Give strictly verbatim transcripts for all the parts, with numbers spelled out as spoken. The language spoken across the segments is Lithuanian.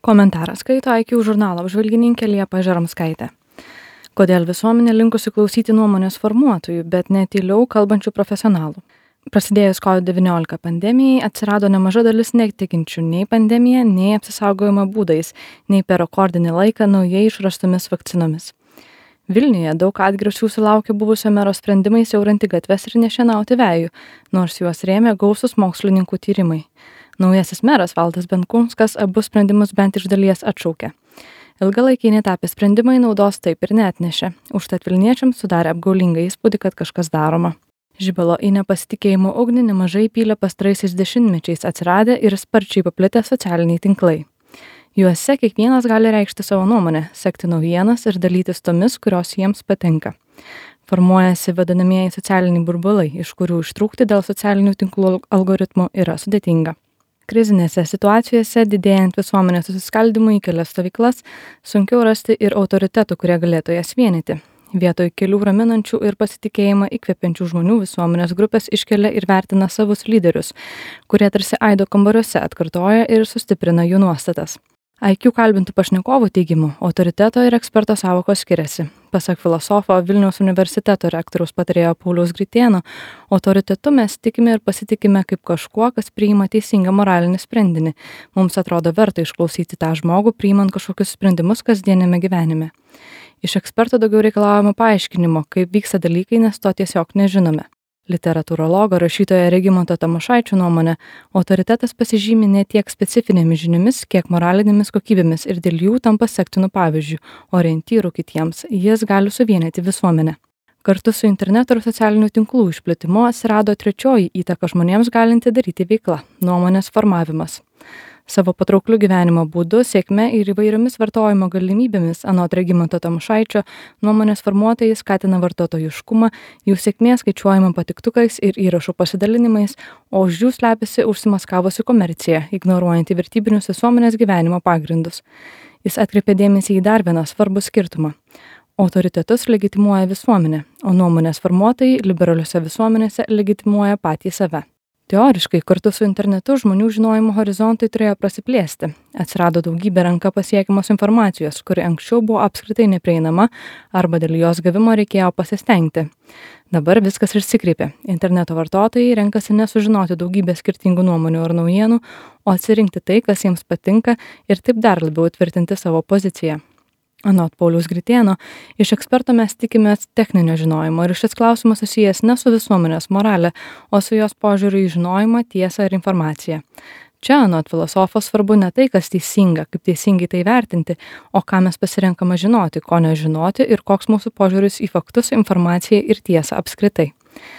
Komentarą skaito I Q žurnalo apžvalgininkė Liepa Žaromskaitė. Kodėl visuomenė linkusi klausyti nuomonės formuotojų, bet ne tyliau kalbančių profesionalų? Prasidėjus COVID devyniolika pandemijai atsirado nemaža dalis netikinčių nei pandemija, nei apsisaugojimo būdais, nei per rekordinį laiką naujai išrastomis vakcinomis. Vilniuje daug atgarsių sulaukė buvusio mero sprendimai siaurinti gatves ir nešienauti vejų, nors juos rėmė gausus mokslininkų tyrimai. Naujasis meras Valdas Benkunskas abu sprendimus bent iš dalies atšaukė. Ilgalaikiai netapę sprendimai naudos taip ir neatnešė, užtat vilniečiams sudarė apgaulingą įspūdį, kad kažkas daroma. Žibalo į nepasitikėjimo ugnį nemažai pylė pastaraisiais dešimtmečiais atsiradę ir sparčiai paplitę socialiniai tinklai. Juose kiekvienas gali reikšti savo nuomonę, sekti naujienas ir dalytis tomis, kurios jiems patinka. Formuojasi vadinamieji socialiniai burbulai, iš kurių ištrūkti dėl socialinių tinklų algoritmų yra sudėtinga. Krizinėse situacijose, didėjant visuomenės susiskaldymui į kelias stovyklas, sunkiau rasti ir autoritetų, kurie galėtų jas vienyti. Vietoj kelių raminančių ir pasitikėjimą įkvepiančių žmonių visuomenės grupės iškelia ir vertina savus lyderius, kurie tarsi aido kambariuose atkartoja ir sustiprina jų nuostatas. I Q kalbintų pašnekovų teigimu, autoriteto ir eksperto sąvokos skiriasi. Pasak filosofo Vilniaus universiteto rektoriaus patarėjo Pauliaus Gritėno, autoritetu mes tikime ir pasitikime kaip kažkuo, kas priima teisingą moralinį sprendinį. Mums atrodo verta išklausyti tą žmogų, priimant kažkokius sprendimus kasdienėme gyvenime. Iš eksperto daugiau reikalaujama paaiškinimo, kaip vyksta dalykai, nes to tiesiog nežinome. Literatūrologo rašytojo Regimanto Tamošaičio nuomonė, autoritetas pasižymi ne tiek specifinėmis žiniomis, kiek moralinėmis kokybėmis ir dėl jų tampa sektinu pavyzdžių, orientyrų kitiems, jis gali suvienyti visuomenę. Kartu su interneto ir socialinių tinklų išplitimu atsirado trečioji įtaka žmonėms galinti daryti veikla – nuomonės formavimas. Savo patraukliu gyvenimo būdu, sėkme ir įvairiomis vartojimo galimybėmis, anot Regimanto Tamošaičio, nuomonės formuotojai skatina vartotojiškumą, jų sėkmė skaičiuojama patiktukais ir įrašų pasidalinimais, o už jų slepiasi užsimaskavusi komercija, ignoruojant vertybinius visuomenės gyvenimo pagrindus. Jis atkreipė dėmesį į dar vieną svarbų skirtumą. Autoritetus legitimuoja visuomenė, o nuomonės formuotojai liberaliuose visuomenėse legitimuoja patį save. Teoriškai, kartu su internetu žmonių žinojimo horizontai turėjo prasiplėsti. Atsirado daugybė ranka pasiekiamos informacijos, kuri anksčiau buvo apskritai neprieinama arba dėl jos gavimo reikėjo pasistengti. Dabar viskas išsikreipė. Interneto vartotojai renkasi nesužinoti daugybę skirtingų nuomonių ar naujienų, o atsirinkti tai, kas jiems patinka ir taip dar labiau tvirtinti savo poziciją. Anot Pauliaus Gritėno, iš eksperto mes tikimės techninio žinojimo ir šis klausimas susijęs ne su visuomenės morale, o su jos požiūriu į žinojimą, tiesą ir informaciją. Čia, anot filosofo, svarbu ne tai, kas teisinga, kaip teisingai tai vertinti, o ką mes pasirenkame žinoti, ko nežinoti ir koks mūsų požiūris į faktus, informaciją ir tiesą apskritai.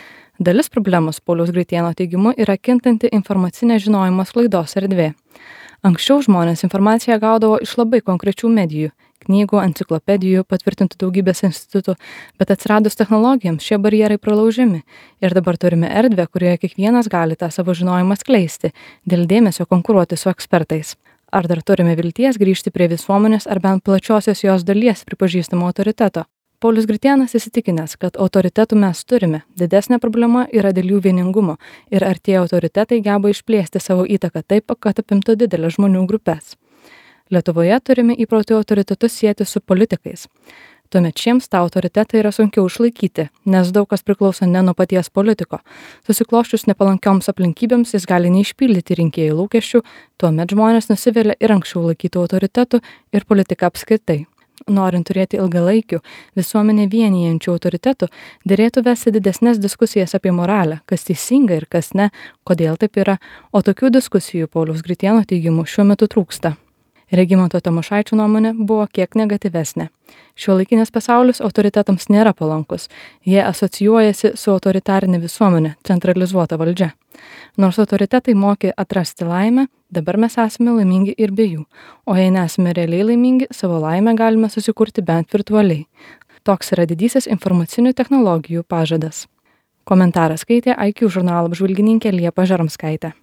Dalis problemos, Pauliaus Gritėno teigimu, yra kintanti informacinė žinojimo sklaidos erdvė. Anksčiau žmonės informaciją gaudavo iš labai konkrečių medijų, knygų, enciklopedijų, patvirtintų daugybės institutų, bet atsiradus technologijams šie barjerai pralaužiami ir dabar turime erdvę, kurioje kiekvienas gali tą savo žinojimą skleisti, dėl dėmesio konkuruoti su ekspertais. Ar dar turime vilties grįžti prie visuomenės ar bent plačiosios jos dalies pripažįstamo autoriteto? Paulius Gritėnas įsitikinęs, kad autoritetų mes turime, didesnė problema yra dėl jų vieningumo ir ar tie autoritetai geba išplėsti savo įtaką taip, kad apimtų didelės žmonių grupės. Lietuvoje turime įprotį autoritetus sieti su politikais. Tuomet šiems tą autoritetą yra sunkiau išlaikyti, nes daug kas priklauso ne nuo paties politiko. Susikloščius nepalankioms aplinkybėms jis gali neišpildyti rinkėjų lūkesčių, tuomet žmonės nusivilia ir anksčiau laikytų autoritetų ir politiką apskritai. Norint turėti ilgalaikių, visuomenę vienijančių autoritetų, derėtų vesti didesnės diskusijas apie moralę, kas teisinga ir kas ne, kodėl taip yra, o tokių diskusijų Pauliaus Gritėno teigimu šiuo metu trūksta. Regimanto Tamošaičio nuomonė buvo kiek negatyvesnė. Šiuolaikinis pasaulis autoritetams nėra palankus, jie asocijuojasi su autoritarinė visuomenė, centralizuota valdžia. Nors autoritetai mokė atrasti laimę, dabar mes esame laimingi ir be jų, o jei nesame realiai laimingi, savo laimę galime susikurti bent virtualiai. Toks yra didysis informacinių technologijų pažadas. Komentarą skaitė I Q žurnalo apžvalgininkė Liepa Žaromskaitė.